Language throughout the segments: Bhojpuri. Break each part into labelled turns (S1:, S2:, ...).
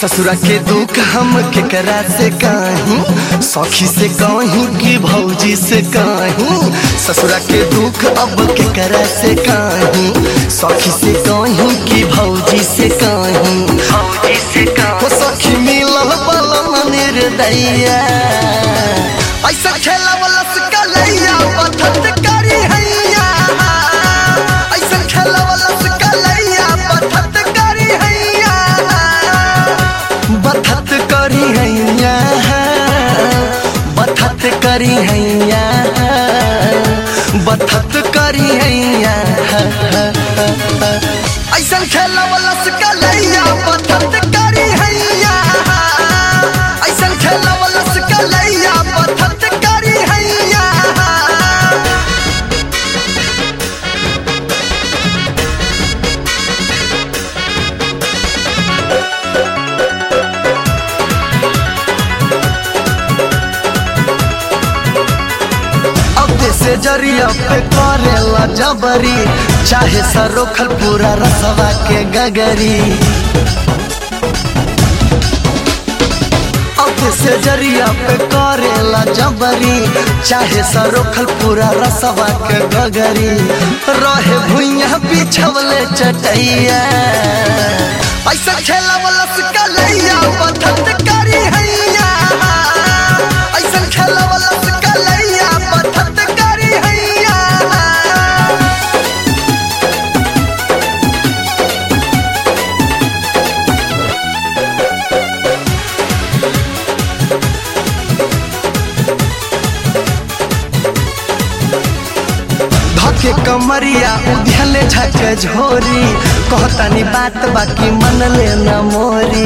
S1: ससुरा के दुख हम केकरा से कहीं, सखी से कहीं कि भौजी से कहीं। ससुरा के दुख अब केकरा से कहीं, सखी से कहीं कि भौजी से कहीं। भौजी से कहीं सखी मिलल बलम निर्दया, ऐसा खेला वाला सकलैया पथत करी हैया। ऐसा खेला वाला सकलैया पथत करी हैया, बथत करी हैया, बथत करी हैया, बथत करी हैया। ऐसा खेला वाला सकलैया पथत करी हैया, ऐसा खेला वाला सकलैया पथत करी हैया। से जरिया पे करेला जबरी, चाहे सरोखल पूरा रसवा के गगरी। अब से जरिया पे करेला जबरी, चाहे सरोखल पूरा रसवा के गगरी। रहे भुइया बिछवले चटैया, ऐसा खेला वाला सकलैया पथत करी हैया। ऐसा खेला वाला सकलैया पथत करी हैया। धके कमरिया उधले झक झोरी, कहतानी बात बाकी मन ले न मोरी।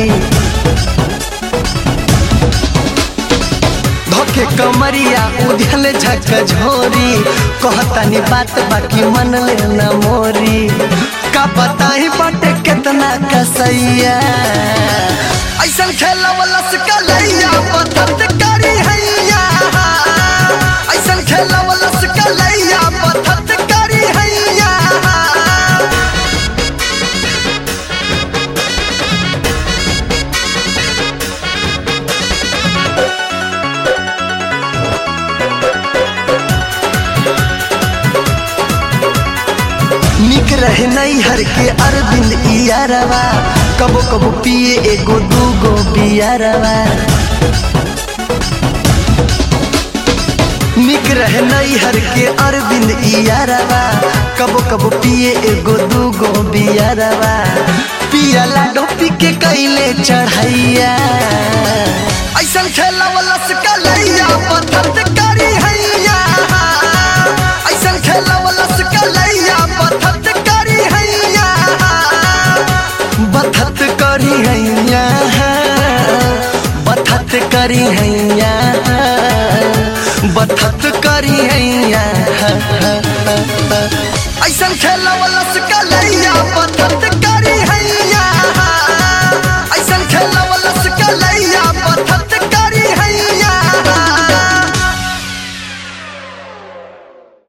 S1: धके कमरिया उधले झक झोरी, कहतानी बात बाकी मन ले न मोरी। का बताई बाटे कितना कसैया, ऐसा खेला वाला सकलैया पथत करी हैया। ऐसा खेला वाला सकलैया पथत करी हैया। निक रहे नैहर के अरविंद इयारवा, कबो कबो पिए एगो दूगो बियारवा। निक रहे नैहर के अरविंद इयारवा, कबो कबो पिए एगो दूगो बियारवा। पिया लाडो पी के कैले चढ़ैया, ऐसा खेला वाला सकलैया पथत करी हैया। ऐसा खेला वाला सकलैया पथत करी हैया, बथत करी हैया, बथत करी हैया, बथत करी हैया। ऐसा खेला वाला सकलैया पथत